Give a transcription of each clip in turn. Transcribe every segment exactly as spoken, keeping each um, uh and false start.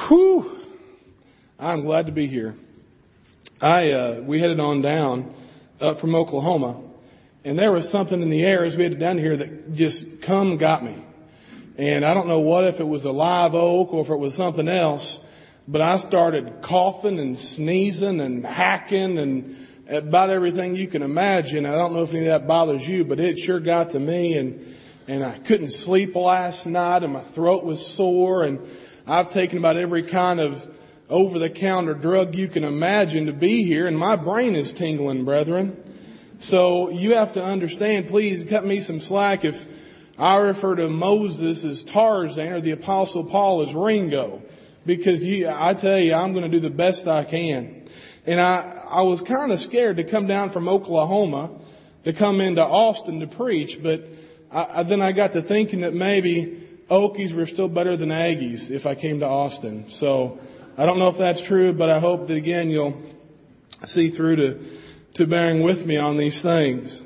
Whew. I'm glad to be here. I, uh, we headed on down up from Oklahoma, and there was something in the air as we headed down here that just come got me. And I don't know what, if it was a live oak or if it was something else, but I started coughing and sneezing and hacking and about everything you can imagine. I don't know if any of that bothers you, but it sure got to me, and, and I couldn't sleep last night, and my throat was sore, and I've taken about every kind of over-the-counter drug you can imagine to be here, and my brain is tingling, brethren. So you have to understand, please cut me some slack if I refer to Moses as Tarzan or the Apostle Paul as Ringo, because you, I tell you, I'm going to do the best I can. And I, I was kind of scared to come down from Oklahoma to come into Austin to preach, but I, I, then I got to thinking that maybe Okies were still better than Aggies if I came to Austin. So I don't know if that's true, but I hope that again you'll see through to, to bearing with me on these things.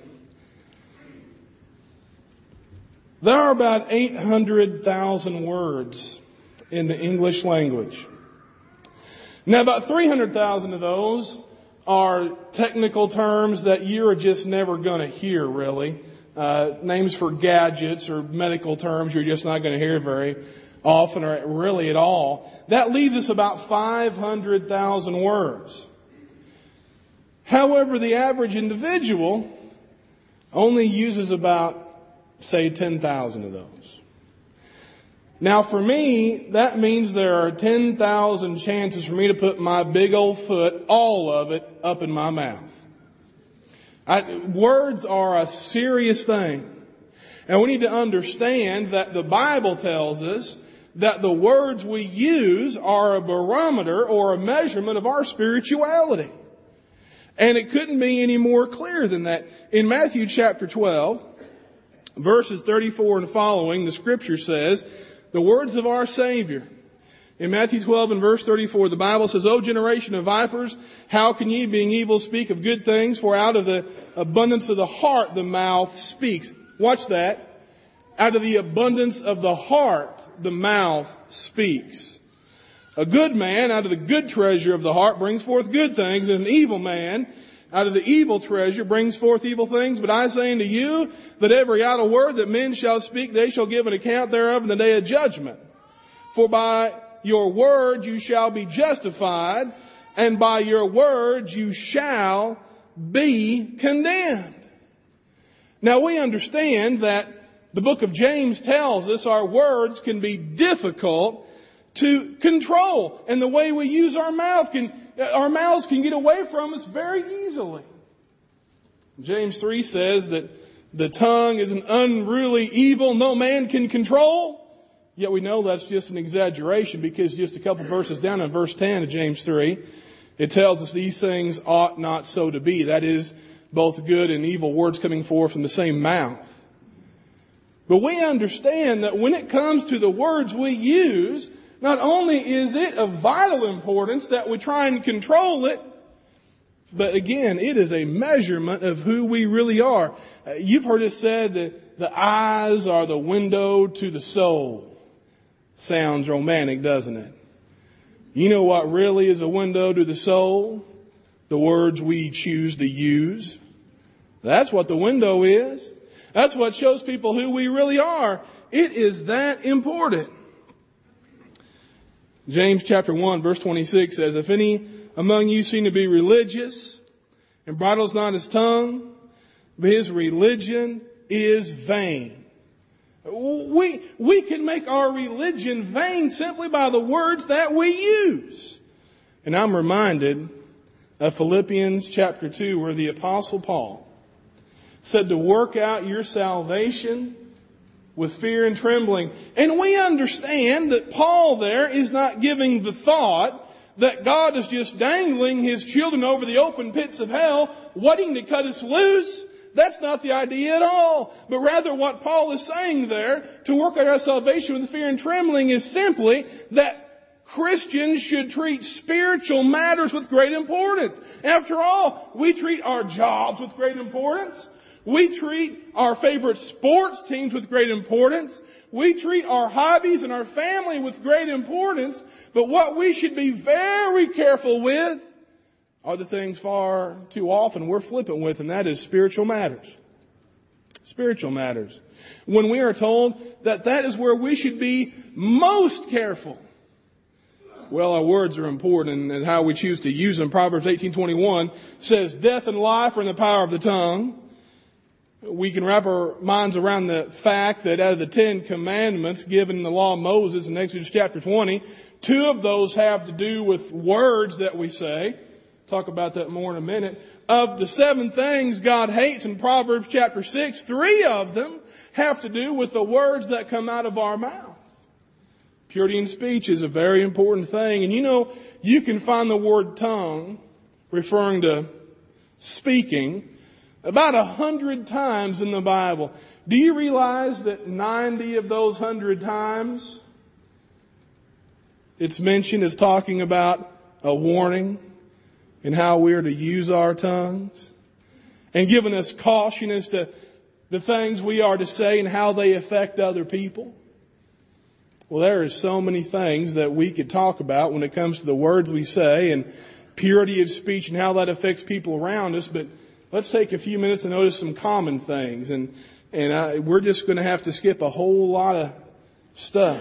There are about eight hundred thousand words in the English language. Now about three hundred thousand of those are technical terms that you're just never going to hear really. Uh, names for gadgets or medical terms you're just not going to hear very often or really at all. That leaves us about five hundred thousand words. However, the average individual only uses about, say, ten thousand of those. Now for me, that means there are ten thousand chances for me to put my big old foot, all of it, up in my mouth. I, words are a serious thing. And we need to understand that the Bible tells us that the words we use are a barometer or a measurement of our spirituality. And it couldn't be any more clear than that. In Matthew chapter twelve, verses thirty-four and following, the scripture says, the words of our Savior. In Matthew twelve and verse thirty-four, the Bible says, O generation of vipers, how can ye, being evil, speak of good things? For out of the abundance of the heart the mouth speaks. Watch that. Out of the abundance of the heart the mouth speaks. A good man out of the good treasure of the heart brings forth good things, and an evil man out of the evil treasure brings forth evil things. But I say unto you that every idle word that men shall speak, they shall give an account thereof in the day of judgment. For by your word you shall be justified, and by your words you shall be condemned. Now we understand that the book of James tells us our words can be difficult to control, and the way we use our mouth can, our mouths can get away from us very easily. James three says that the tongue is an unruly evil no man can control. Yet we know that's just an exaggeration, because just a couple verses down in verse ten of James three, it tells us these things ought not so to be. That is, both good and evil words coming forth from the same mouth. But we understand that when it comes to the words we use, not only is it of vital importance that we try and control it, but again, it is a measurement of who we really are. You've heard it said that the eyes are the window to the soul. Sounds romantic, doesn't it? You know what really is a window to the soul? The words we choose to use. That's what the window is. That's what shows people who we really are. It is that important. James chapter one verse twenty-six says, if any among you seem to be religious and bridles not his tongue, but his religion is vain. We, we can make our religion vain simply by the words that we use. And I'm reminded of Philippians chapter two, where the Apostle Paul said to work out your salvation with fear and trembling. And we understand that Paul there is not giving the thought that God is just dangling His children over the open pits of hell, waiting to cut us loose. That's not the idea at all. But rather what Paul is saying there, to work out our salvation with fear and trembling, is simply that Christians should treat spiritual matters with great importance. After all, we treat our jobs with great importance. We treat our favorite sports teams with great importance. We treat our hobbies and our family with great importance. But what we should be very careful with are the things far too often we're flippant with, and that is spiritual matters. Spiritual matters. When we are told that that is where we should be most careful. Well, our words are important, and how we choose to use them. Proverbs eighteen twenty-one says, death and life are in the power of the tongue. We can wrap our minds around the fact that out of the Ten Commandments given in the law of Moses in Exodus chapter twenty, two of those have to do with words that we say. Talk about that more in a minute. Of the seven things God hates in Proverbs chapter six, three of them have to do with the words that come out of our mouth. Purity in speech is a very important thing. And you know, you can find the word tongue referring to speaking about a hundred times in the Bible. Do you realize that ninety of those hundred times it's mentioned as talking about a warning and how we're to use our tongues, and giving us caution as to the things we are to say and how they affect other people? Well, there are so many things that we could talk about when it comes to the words we say and purity of speech and how that affects people around us. But let's take a few minutes to notice some common things. And, and I, we're just going to have to skip a whole lot of stuff.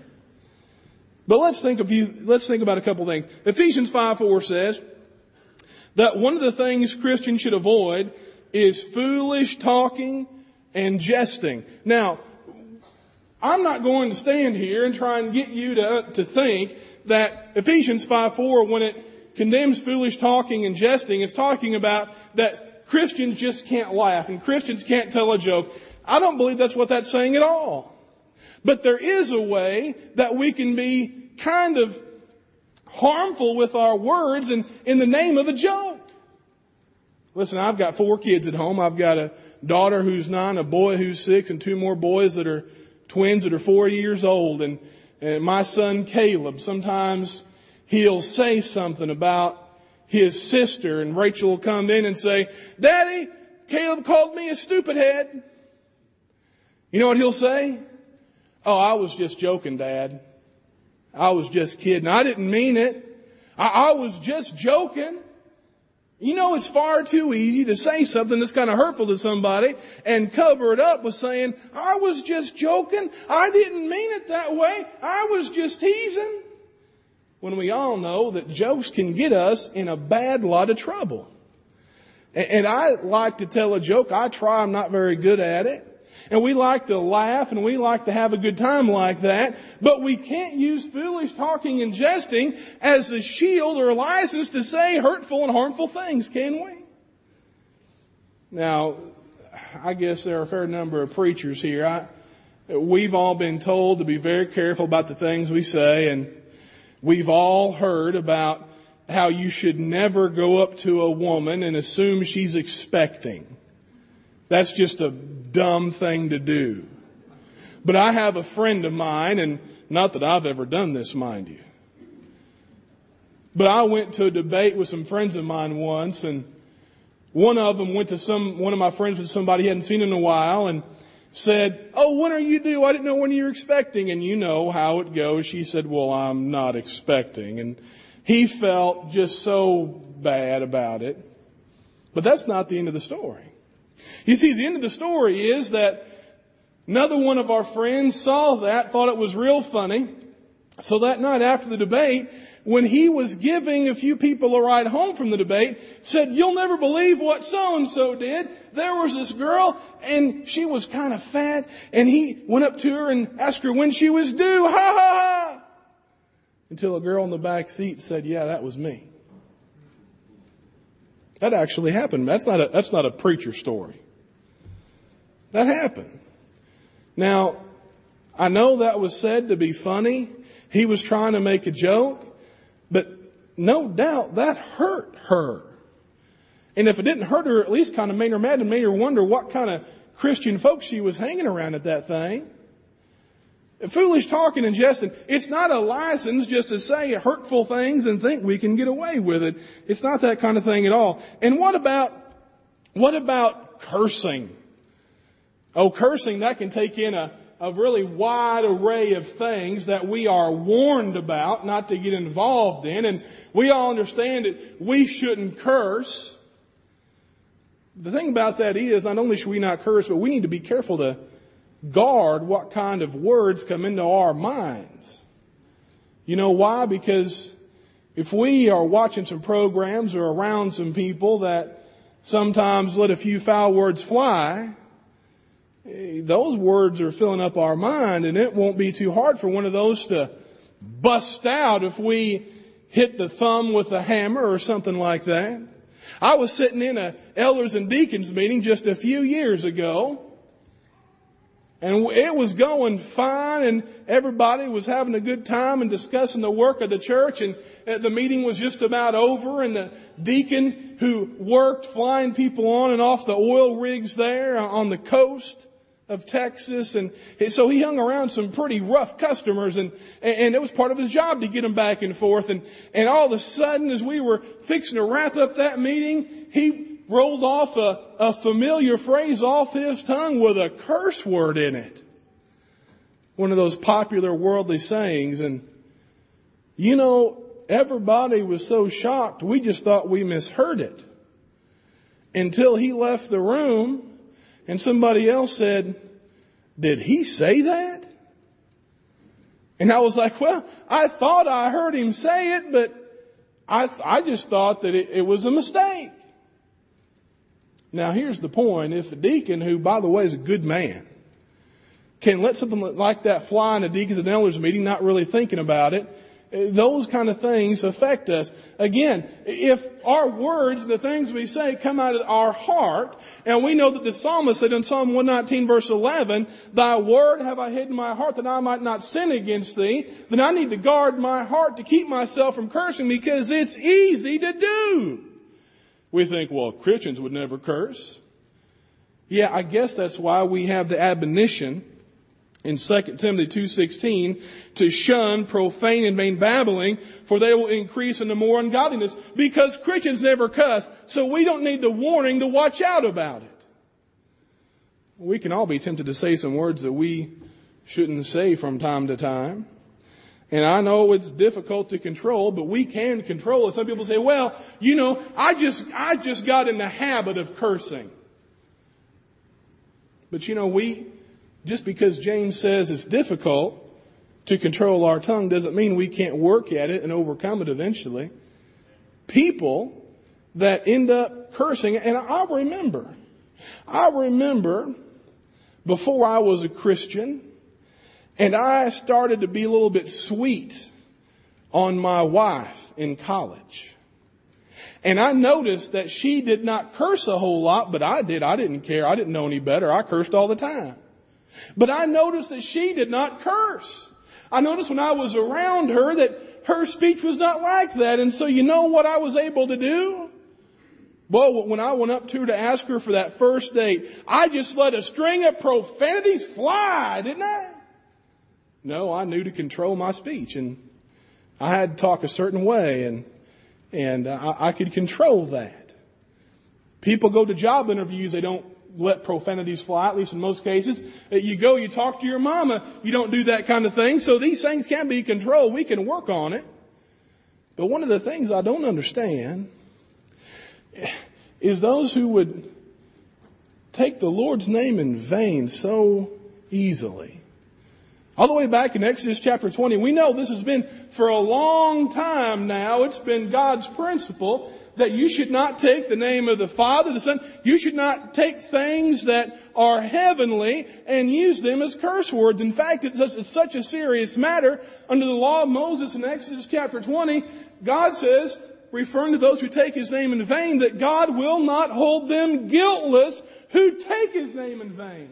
But let's think of you, let's think about a couple things. Ephesians five four says that one of the things Christians should avoid is foolish talking and jesting. Now, I'm not going to stand here and try and get you to, to think that Ephesians five four, when it condemns foolish talking and jesting, it's talking about that Christians just can't laugh and Christians can't tell a joke. I don't believe that's what that's saying at all. But there is a way that we can be kind of harmful with our words and in the name of a joke. Listen, I've got four kids at home. I've got a daughter who's nine, a boy who's six, and two more boys that are twins that are four years old. And, and my son Caleb, sometimes he'll say something about his sister, and Rachel will come in and say, Daddy, Caleb called me a stupid head. You know what he'll say? Oh, I was just joking, Dad. I was just kidding. I didn't mean it. I, I was just joking. You know, it's far too easy to say something that's kind of hurtful to somebody and cover it up with saying, I was just joking. I didn't mean it that way. I was just teasing. When we all know that jokes can get us in a bad lot of trouble. And, and I like to tell a joke. I try. I'm not very good at it. And we like to laugh and we like to have a good time like that. But we can't use foolish talking and jesting as a shield or a license to say hurtful and harmful things, can we? Now, I guess there are a fair number of preachers here. I, we've all been told to be very careful about the things we say. And we've all heard about how you should never go up to a woman and assume she's expecting. That's just a dumb thing to do. But I have a friend of mine, and not that I've ever done this, mind you. But I went to a debate with some friends of mine once, and one of them went to some, one of my friends with somebody he hadn't seen in a while, and said, oh, when are you due? I didn't know when you were expecting. And you know how it goes. She said, well, I'm not expecting. And he felt just so bad about it. But that's not the end of the story. You see, the end of the story is that another one of our friends saw that, thought it was real funny. So that night after the debate, when he was giving a few people a ride home from the debate, said, you'll never believe what so-and-so did. There was this girl, and she was kind of fat, and he went up to her and asked her when she was due. Ha ha ha! Until a girl in the back seat said, yeah, that was me. That actually happened. That's not a, that's not a preacher story. That happened. Now, I know that was said to be funny. He was trying to make a joke, but no doubt that hurt her. And if it didn't hurt her, at least kind of made her mad and made her wonder what kind of Christian folks she was hanging around at that thing. Foolish talking and jesting. It's not a license just to say hurtful things and think we can get away with it. It's not that kind of thing at all. And what about, what about cursing? Oh, cursing, that can take in a, a really wide array of things that we are warned about not to get involved in. And we all understand that we shouldn't curse. The thing about that is, not only should we not curse, but we need to be careful to guard what kind of words come into our minds. You know why? Because if we are watching some programs or around some people that sometimes let a few foul words fly, those words are filling up our mind, and it won't be too hard for one of those to bust out if we hit the thumb with a hammer or something like that. I was sitting in a elders and deacons meeting just a few years ago, and it was going fine, and everybody was having a good time and discussing the work of the church, and the meeting was just about over, and the deacon who worked flying people on and off the oil rigs there on the coast of Texas, and so he hung around some pretty rough customers, and and it was part of his job to get them back and forth, and and all of a sudden, as we were fixing to wrap up that meeting, he rolled off a, a familiar phrase off his tongue with a curse word in it. One of those popular worldly sayings, and you know, everybody was so shocked, we just thought we misheard it. Until he left the room, and somebody else said, "Did he say that?" And I was like, well, I thought I heard him say it, but I I just thought that it, it was a mistake. Now here's the point. If a deacon, who by the way is a good man, can let something like that fly in a deacons and elders meeting, not really thinking about it, those kind of things affect us. Again, if our words and the things we say come out of our heart, and we know that the psalmist said in Psalm one nineteen verse eleven, "Thy word have I hid in my heart that I might not sin against thee," then I need to guard my heart to keep myself from cursing, because it's easy to do. We think, well, Christians would never curse. Yeah, I guess that's why we have the admonition in Second Timothy two sixteen, to shun profane and vain babbling, for they will increase into more ungodliness. Because Christians never cuss, so we don't need the warning to watch out about it. We can all be tempted to say some words that we shouldn't say from time to time. And I know it's difficult to control, but we can control it. Some people say, well, you know, I just, I just got in the habit of cursing. But you know, we, just because James says it's difficult to control our tongue doesn't mean we can't work at it and overcome it eventually. People that end up cursing, and I remember, I remember before I was a Christian, and I started to be a little bit sweet on my wife in college. And I noticed that she did not curse a whole lot, but I did. I didn't care. I didn't know any better. I cursed all the time. But I noticed that she did not curse. I noticed when I was around her that her speech was not like that. And so you know what I was able to do? Well, when I went up to her to ask her for that first date, I just let a string of profanities fly, didn't I? No, I knew to control my speech, and I had to talk a certain way, and and I, I could control that. People go to job interviews, they don't let profanities fly, at least in most cases. You go, you talk to your mama, you don't do that kind of thing. So these things can be controlled. We can work on it. But one of the things I don't understand is those who would take the Lord's name in vain so easily. All the way back in Exodus chapter twenty, we know this has been for a long time now. It's been God's principle that you should not take the name of the Father, the Son. You should not take things that are heavenly and use them as curse words. In fact, it's such, it's such a serious matter. Under the law of Moses in Exodus chapter twenty, God says, referring to those who take His name in vain, that God will not hold them guiltless who take His name in vain.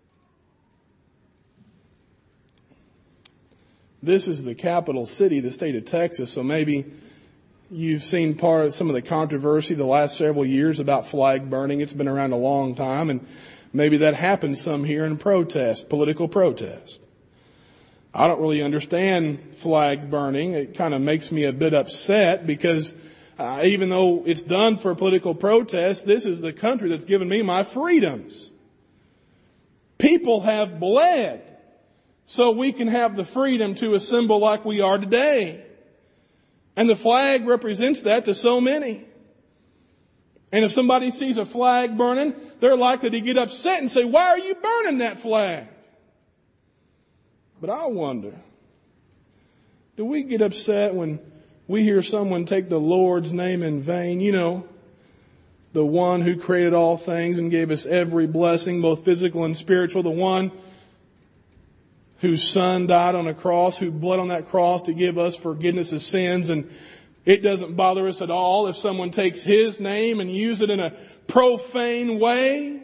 This is the capital city, the state of Texas, so maybe you've seen part of some of the controversy the last several years about flag burning. It's been around a long time, and maybe that happens some here in protest, political protest. I don't really understand flag burning. It kind of makes me a bit upset because uh, even though it's done for political protest, this is the country that's given me my freedoms. People have bled so we can have the freedom to assemble like we are today. And the flag represents that to so many. And if somebody sees a flag burning, they're likely to get upset and say, why are you burning that flag? But I wonder, do we get upset when we hear someone take the Lord's name in vain? You know, the one who created all things and gave us every blessing, both physical and spiritual, the one whose Son died on a cross, who bled on that cross to give us forgiveness of sins. And it doesn't bother us at all if someone takes His name and uses it in a profane way.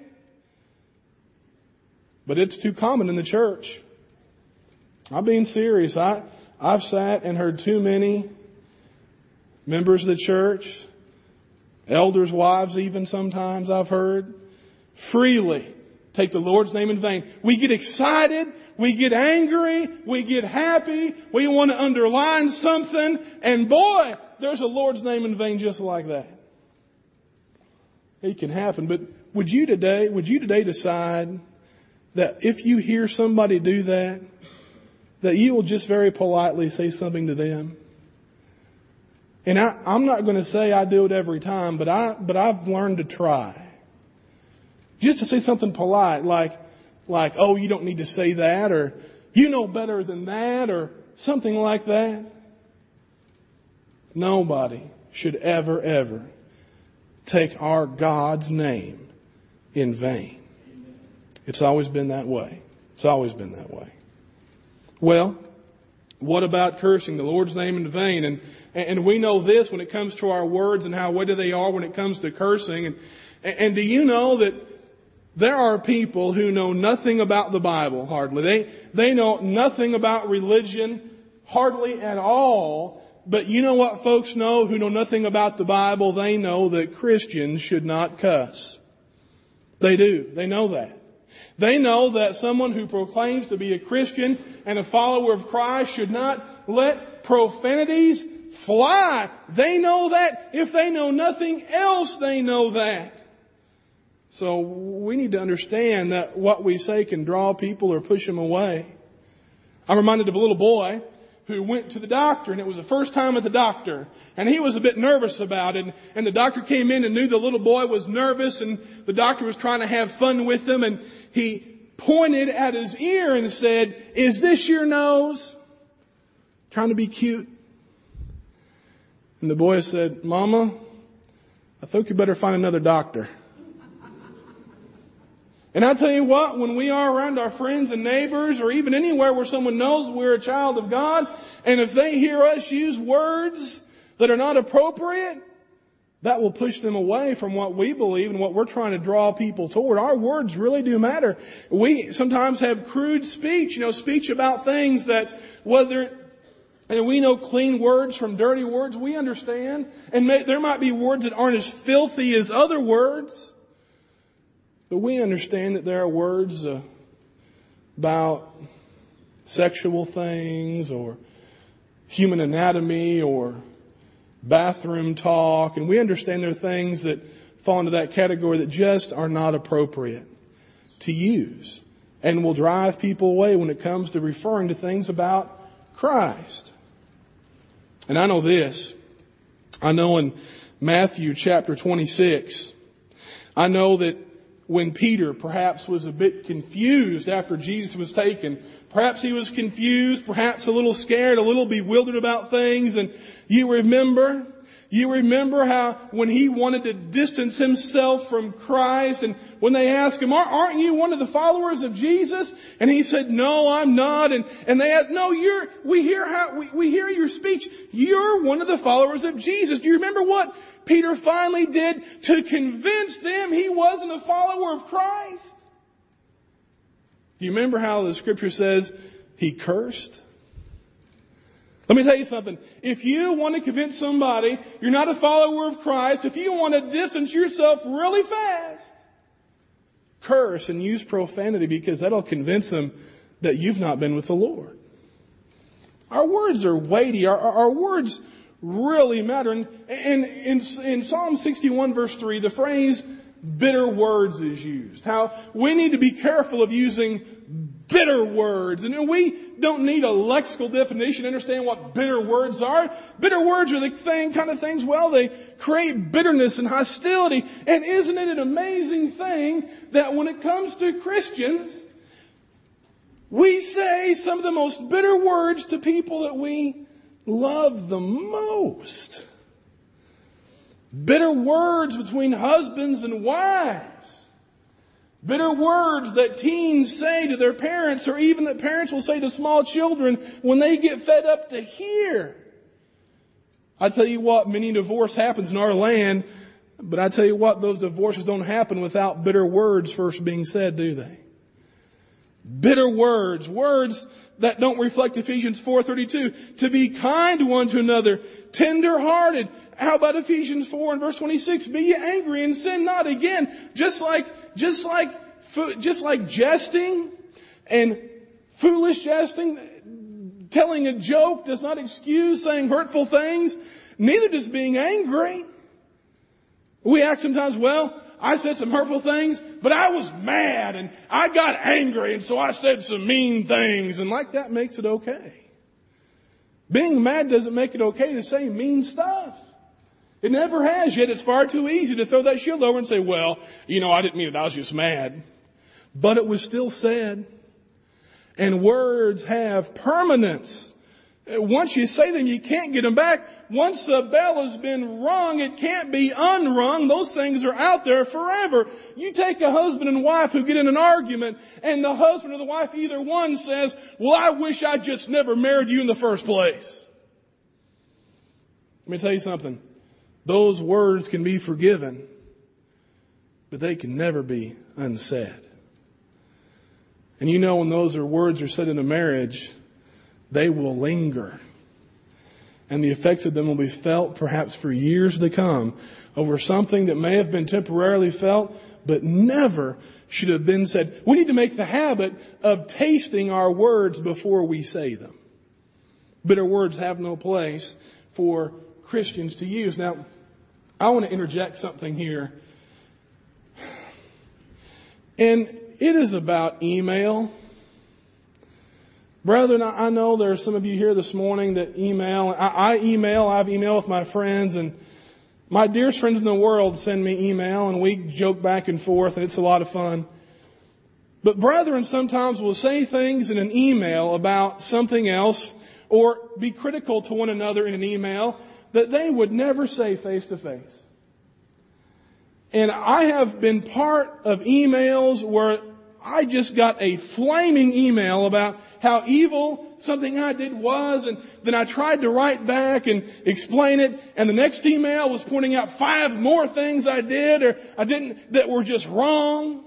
But it's too common in the church. I'm being serious. I, I've sat and heard too many members of the church, elders' wives even sometimes I've heard, freely take the Lord's name in vain. We get excited, we get angry, we get happy, we want to underline something, and boy, there's a Lord's name in vain just like that. It can happen, but would you today, would you today decide that if you hear somebody do that, that you will just very politely say something to them? And I, I'm not going to say I do it every time, but I, but I've learned to try. Just to say something polite, like, like, oh, you don't need to say that, or you know better than that, or something like that. Nobody should ever, ever take our God's name in vain. It's always been that way. It's always been that way. Well, what about cursing the Lord's name in vain? And, and we know this when it comes to our words and how weighty they are when it comes to cursing. And, and do you know that there are people who know nothing about the Bible, hardly. They, they know nothing about religion, hardly at all. But you know what folks know who know nothing about the Bible? They know that Christians should not cuss. They do. They know that. They know that someone who proclaims to be a Christian and a follower of Christ should not let profanities fly. They know that. If they know nothing else, they know that. So we need to understand that what we say can draw people or push them away. I'm reminded of a little boy who went to the doctor, and it was the first time at the doctor. And he was a bit nervous about it. And the doctor came in and knew the little boy was nervous, and the doctor was trying to have fun with him. And he pointed at his ear and said, "Is this your nose?" Trying to be cute. And the boy said, "Mama, I think you better find another doctor." And I tell you what, when we are around our friends and neighbors, or even anywhere where someone knows we're a child of God, and if they hear us use words that are not appropriate, that will push them away from what we believe and what we're trying to draw people toward. Our words really do matter. We sometimes have crude speech, you know, speech about things that whether, and we know clean words from dirty words, we understand. And may, there might be words that aren't as filthy as other words. But we understand that there are words uh, about sexual things or human anatomy or bathroom talk. And we understand there are things that fall into that category that just are not appropriate to use and will drive people away when it comes to referring to things about Christ. And I know this. I know in Matthew chapter twenty-six, I know that when Peter perhaps was a bit confused after Jesus was taken, perhaps he was confused, perhaps a little scared, a little bewildered about things. And you remember, you remember how when he wanted to distance himself from Christ, and when they asked him, "Aren't you one of the followers of Jesus?" And he said, "No, I'm not." And, and they asked, "No, you're, we hear how, we, we hear your speech. You're one of the followers of Jesus." Do you remember what Peter finally did to convince them he wasn't a follower of Christ? Do you remember how the scripture says he cursed? Let me tell you something. If you want to convince somebody you're not a follower of Christ, if you want to distance yourself really fast, curse and use profanity, because that'll convince them that you've not been with the Lord. Our words are weighty. Our, our words really matter. And in, in, in Psalm sixty-one verse three, the phrase, bitter words is used. How we need to be careful of using bitter words. And we don't need a lexical definition to understand what bitter words are. Bitter words are the thing, kind of things, well, they create bitterness and hostility. And isn't it an amazing thing that when it comes to Christians, we say some of the most bitter words to people that we love the most. Bitter words between husbands and wives. Bitter words that teens say to their parents, or even that parents will say to small children when they get fed up to hear. I tell you what, many divorce happens in our land, but I tell you what, those divorces don't happen without bitter words first being said, do they? Bitter words, words that don't reflect Ephesians four thirty-two. To be kind to one to another, tender-hearted. How about Ephesians four and verse twenty-six? Be ye angry and sin not. Again, just like, just like, just like jesting and foolish jesting, telling a joke does not excuse saying hurtful things. Neither does being angry. We act sometimes, well, I said some hurtful things, but I was mad and I got angry and so I said some mean things, and like that makes it okay. Being mad doesn't make it okay to say mean stuff. It never has, yet it's far too easy to throw that shield over and say, well, you know, I didn't mean it, I was just mad. But it was still said. And words have permanence. Once you say them, you can't get them back. Once the bell has been rung, it can't be unrung. Those things are out there forever. You take a husband and wife who get in an argument, and the husband or the wife, either one says, well, I wish I just never married you in the first place. Let me tell you something. Those words can be forgiven, but they can never be unsaid. And you know, when those are words are said in a marriage, they will linger. And the effects of them will be felt perhaps for years to come over something that may have been temporarily felt, but never should have been said. We need to make the habit of tasting our words before we say them. Bitter words have no place for Christians to use. Now, I want to interject something here. And it is about email. Brethren, I know there are some of you here this morning that email. I, I email. I've emailed with my friends, and my dearest friends in the world send me email, and we joke back and forth, and it's a lot of fun. But brethren sometimes will say things in an email about something else, or be critical to one another in an email that they would never say face to face. And I have been part of emails where I just got a flaming email about how evil something I did was, and then I tried to write back and explain it, and the next email was pointing out five more things I did or I didn't that were just wrong.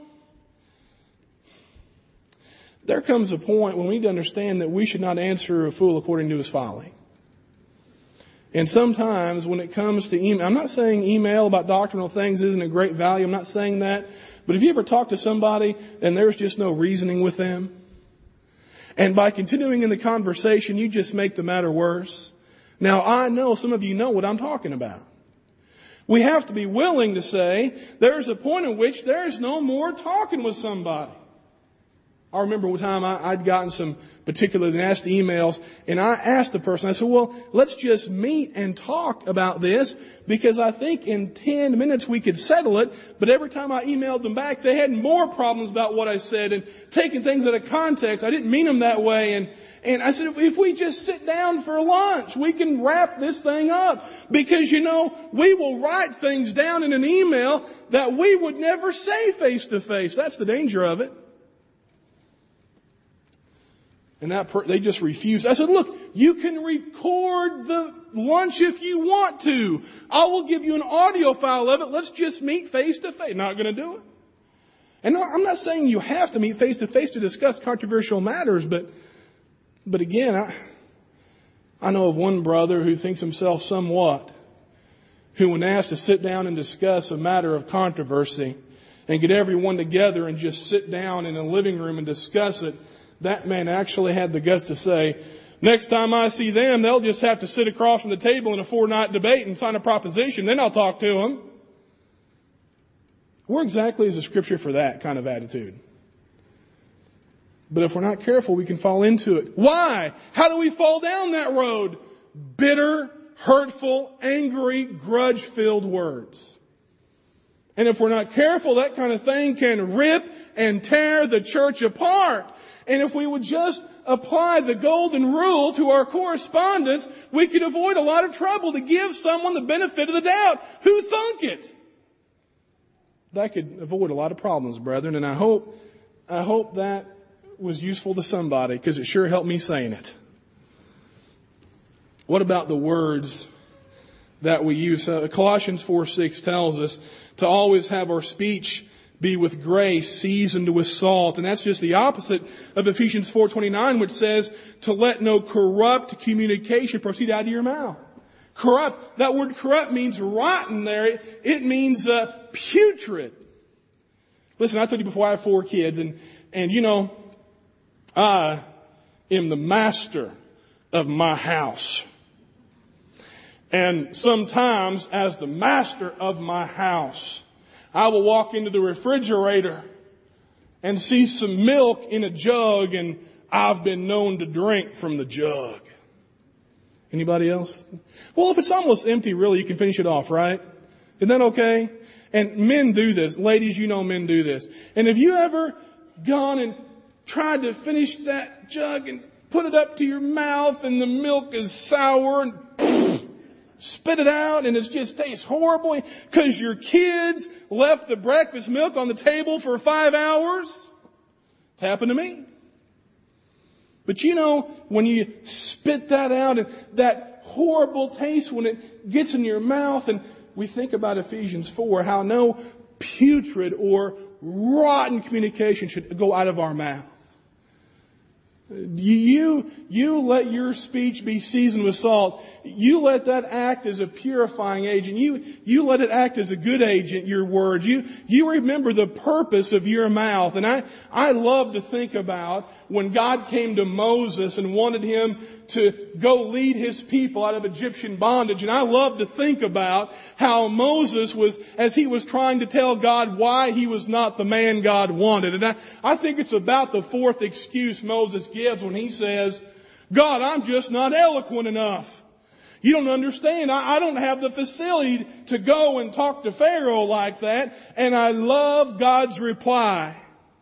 There comes a point when we need to understand that we should not answer a fool according to his folly. And sometimes when it comes to email, I'm not saying email about doctrinal things isn't a great value. I'm not saying that. But have you ever talked to somebody and there's just no reasoning with them? And by continuing in the conversation, you just make the matter worse. Now, I know some of you know what I'm talking about. We have to be willing to say there's a point at which there's no more talking with somebody. I remember one time I, I'd gotten some particularly nasty emails, and I asked the person, I said, well, let's just meet and talk about this, because I think in ten minutes we could settle it. But every time I emailed them back, they had more problems about what I said and taking things out of context. I didn't mean them that way. And, and I said, if we just sit down for lunch, we can wrap this thing up. Because, you know, we will write things down in an email that we would never say face to face. That's the danger of it. And that per- they just refused. I said, look, you can record the lunch if you want to. I will give you an audio file of it. Let's just meet face to face. Not going to do it. And no, I'm not saying you have to meet face to face to discuss controversial matters, but, but again, I, I know of one brother who thinks himself somewhat, who when asked to sit down and discuss a matter of controversy and get everyone together and just sit down in a living room and discuss it, that man actually had the guts to say, next time I see them, they'll just have to sit across from the table in a four-night debate and sign a proposition. Then I'll talk to them. Where exactly is the scripture for that kind of attitude? But if we're not careful, we can fall into it. Why? How do we fall down that road? Bitter, hurtful, angry, grudge-filled words. And if we're not careful, that kind of thing can rip and tear the church apart. And if we would just apply the golden rule to our correspondence, we could avoid a lot of trouble to give someone the benefit of the doubt. Who thunk it? That could avoid a lot of problems, brethren. And I hope, I hope that was useful to somebody, because it sure helped me saying it. What about the words that we use? Uh, Colossians four six tells us to always have our speech be with grace, seasoned with salt. And that's just the opposite of Ephesians four twenty-nine, which says to let no corrupt communication proceed out of your mouth. Corrupt, that word corrupt means rotten there. It, it means uh, putrid. Listen, I told you before, I have four kids, and, and you know, I am the master of my house. And sometimes, as the master of my house, I will walk into the refrigerator and see some milk in a jug, and I've been known to drink from the jug. Anybody else? Well, if it's almost empty, really, you can finish it off, right? Isn't that okay? And men do this. Ladies, you know men do this. And have you ever gone and tried to finish that jug and put it up to your mouth, and the milk is sour, and poof, spit it out, and it just tastes horrible because your kids left the breakfast milk on the table for five hours? It's happened to me. But you know, when you spit that out, and that horrible taste when it gets in your mouth, and we think about Ephesians four, how no putrid or rotten communication should go out of our mouth. You, you let your speech be seasoned with salt. You let that act as a purifying agent. You, you let it act as a good agent, your words. You, you remember the purpose of your mouth. And I, I love to think about when God came to Moses and wanted him to go lead his people out of Egyptian bondage. And I love to think about how Moses was, as he was trying to tell God why he was not the man God wanted. And I, I think it's about the fourth excuse Moses gives when he says, God, I'm just not eloquent enough. You don't understand. I, I don't have the facility to go and talk to Pharaoh like that. And I love God's reply.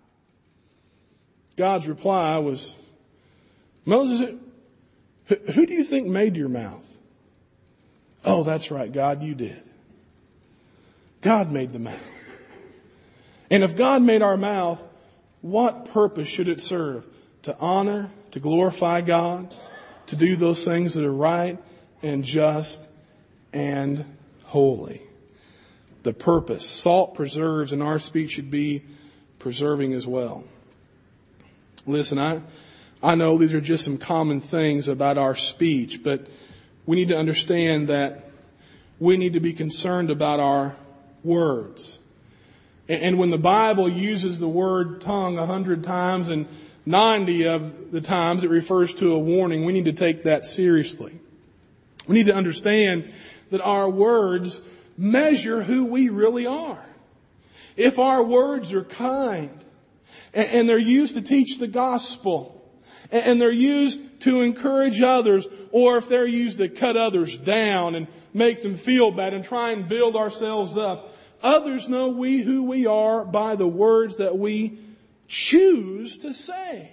God's reply was, Moses, who, who do you think made your mouth? Oh, that's right, God, you did. God made the mouth. And if God made our mouth, what purpose should it serve? To honor, to glorify God, to do those things that are right and just and holy. The purpose. Salt preserves, and our speech should be preserving as well. Listen, I, I know these are just some common things about our speech, but we need to understand that we need to be concerned about our words. And, and when the Bible uses the word tongue a hundred times, and ninety of the times it refers to a warning, we need to take that seriously. We need to understand that our words measure who we really are. If our words are kind, and they're used to teach the gospel, and they're used to encourage others, or if they're used to cut others down and make them feel bad and try and build ourselves up, others know we who we are by the words that we choose to say.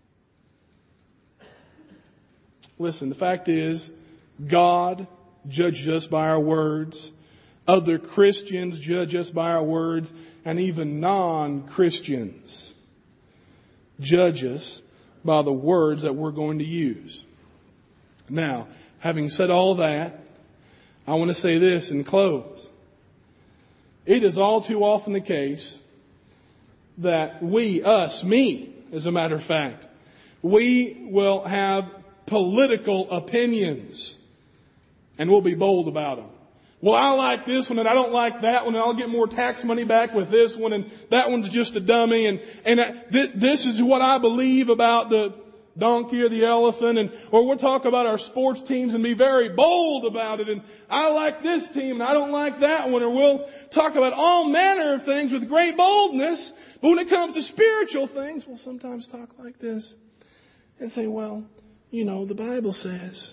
Listen, the fact is, God judges us by our words. Other Christians judge us by our words. And even non-Christians judge us by the words that we're going to use. Now, having said all that, I want to say this and close. It is all too often the case that we, us, me, as a matter of fact, we will have political opinions and we'll be bold about them. Well, I like this one and I don't like that one, and I'll get more tax money back with this one, and that one's just a dummy, and, and th- this is what I believe about the donkey or the elephant, and or we'll talk about our sports teams and be very bold about it, and I like this team and I don't like that one, or we'll talk about all manner of things with great boldness, but when it comes to spiritual things, we'll sometimes talk like this and say, well, you know, the Bible says.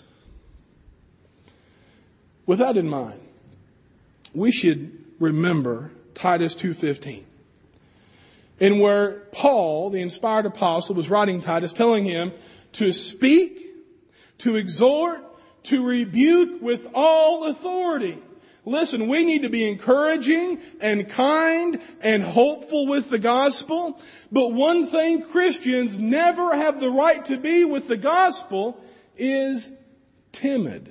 With that in mind, we should remember Titus two fifteen. In where Paul, the inspired apostle, was writing Titus, telling him to speak, to exhort, to rebuke with all authority. Listen, we need to be encouraging and kind and hopeful with the gospel. But one thing Christians never have the right to be with the gospel is timid.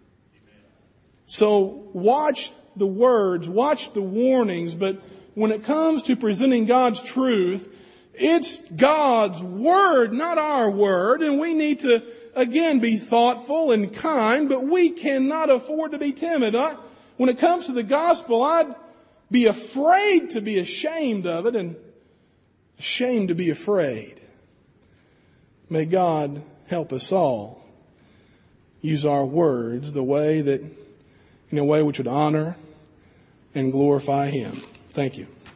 So watch the words, watch the warnings, but when it comes to presenting God's truth, it's God's Word, not our word. And we need to, again, be thoughtful and kind, but we cannot afford to be timid. I, when it comes to the gospel, I'd be afraid to be ashamed of it and ashamed to be afraid. May God help us all use our words the way that, in a way which would honor and glorify Him. Thank you.